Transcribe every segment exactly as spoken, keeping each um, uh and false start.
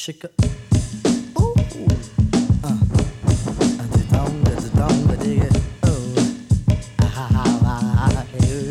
chicka. Ooh. Uh. Da dong, da dong, da dig it. Oh. Ah ha ha ha.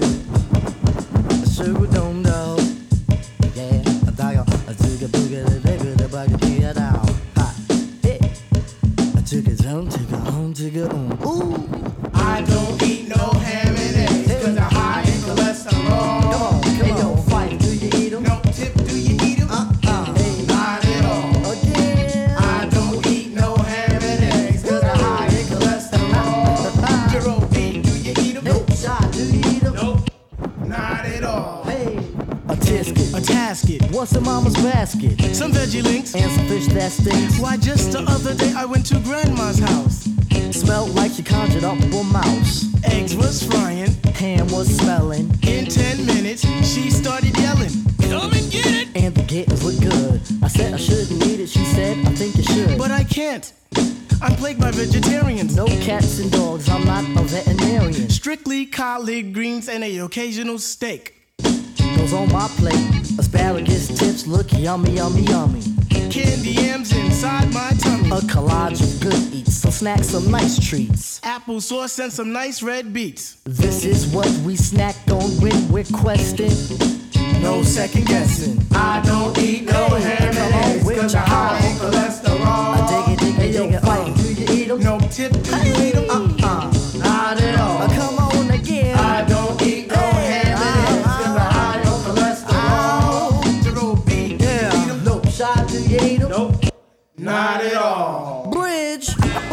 Sugar dome dome. Yeah. A dog. A zooga booga da digga da bugga da down. Ha. Hey. A chicka dome, chicka home, chicka home. Ooh. I don't eat no ham and eggs hey. Cause I'm high in cholesterol. Come on, come hey, on. Yo, fight. Do you eat them? No tip, do you eat them? Uh-uh. Hey. Not at all. Again. I don't eat no ham and eggs cause I'm high in cholesterol. Jerome B, do you eat them? Nope. Shot, do you eat them? Nope. Not at all. Hey. A tisket. A tasket. What's in mama's basket? Some veggie links. And some fish that stinks. Why, just the other day I went to grandma's house. Smelled like she conjured up a mouse. Eggs was frying. Ham was smelling. In ten minutes, she started yelling, "Come and get it!" And the games looked good. I said I shouldn't eat it. She said, I think you should. But I can't. I'm plagued by vegetarians. No cats and dogs. I'm not a veterinarian. Strictly collard greens and a occasional steak. Goes on my plate. Asparagus tips look yummy, yummy, yummy. Candy yams inside my tummy. A collage of good eats. Some snacks, some nice treats. Applesauce and some nice red beets. This is what we snack on when we're questing. No second guessing. I don't eat no Hey, ham come and on eggs with cause your I'm high in heart. cholesterol. I dig it, dig it, dig it. Oh, do you eat them? No tip, do you eat them? Uh-uh. Not at all. Uh, come on again. I don't eat no Hey, ham and eggs cause I'm high in cholesterol. Jerome B, do you eat them? Nope. Shot, do you eat them? Nope. Not at all. Bridge.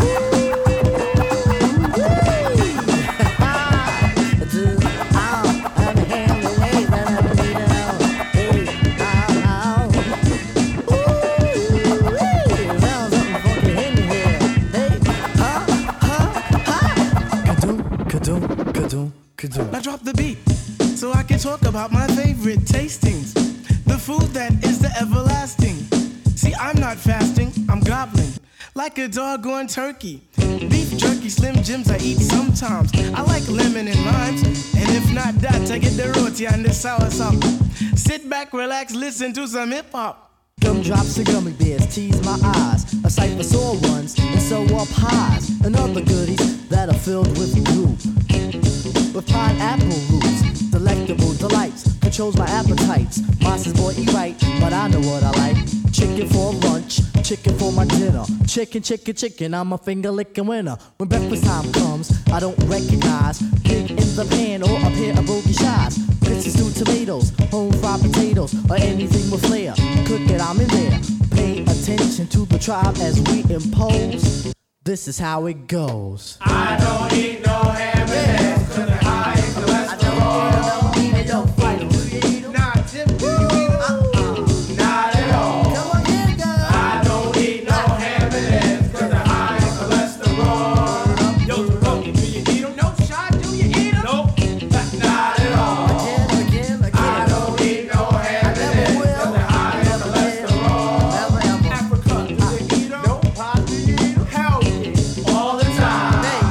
Now drop the beat so I can talk about my favorite tastings. The food that is the everlasting. See, I'm not fasting, I'm gobbling like a doggone turkey. Beef jerky, Slim Jims I eat sometimes. I like lemon and limes, and if not that, I get the roti and the sour sauce. Sit back, relax, listen to some hip hop. Gumdrops and gummy bears tease my eyes. A sight for sore ones and sew up highs. And other goodies that are filled with goo. With pineapple roots, delectable delights, controls my appetites. Monsters boy eat right, but I know what I like. Chicken for lunch, chicken for my dinner. Chicken, chicken, chicken, I'm a finger licking winner. When breakfast time comes, I don't recognize pig in the pan or a pair of bogey shies. Grits, stewed tomatoes, home fried potatoes, or anything with flair. Cook it, I'm in there. Pay attention to the tribe as we impose. This is how it goes. I don't eat no ham and eggs cause they're high in cholesterol. I don't eat it, don't fight it. Do you eat them? Nah, Tip, do you eat them? Uh-uh. Not at all. Come on, here, girl. I don't eat no ham and eggs cause they're high in cholesterol. Yo, Jerome, do you eat them? No, shot, do you eat them? Nope. Not at all. Again, again, again. I don't eat no ham and eggs cause they're high in cholesterol. Never, ever. Africa, do you eat them? Nope. Pop, do you eat them? Hell yeah. All the time. Hey.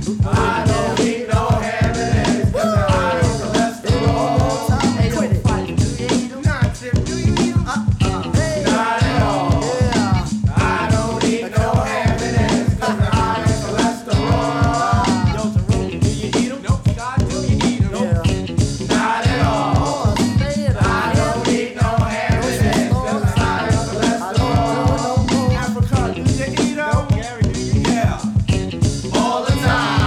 I don't eat no ham and eggs cause they're high in cholesterol. Hey, yo, fight it. Do you eat them? Nah, Tip, do you eat them? Uh-uh. Hey. Not at all. Yeah. I don't eat no ham and eggs cause they're high in cholesterol. Yo, Jerome, do you eat them? Nope. Scott, do you eat them? Yeah. Not at all. Oh, say it. I don't eat no ham and eggs cause they're high in cholesterol. Africa, do you eat them? Gary, do you? Yeah. All the time.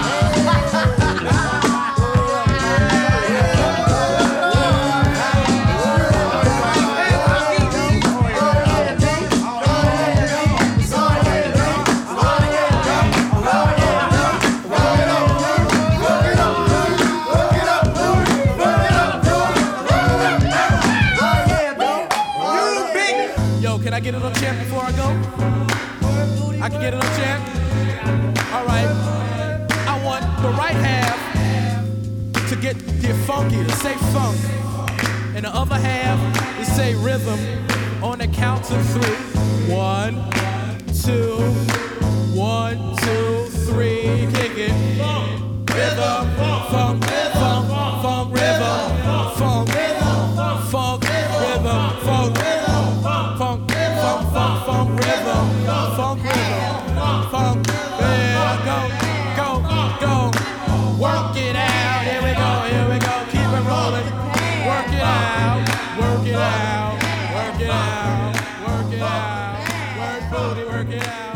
Yo, can I get it on champ before I go? I can get it on champ? Alright. I want the right half to get, get funky, to say funk. And the other half to say rhythm on the count of three. One, two, one, two, three, kick it. Rhythm, funk, funk, funk, rhythm, funk, funk, rhythm, funk, funk, funk, funk. funk, funk rhythm, funk rhythm, funk, yeah, go, go, go, work it out, here we go, here we go, keep it rolling, work it out, work it out, work it out, work it out, work booty, work it out.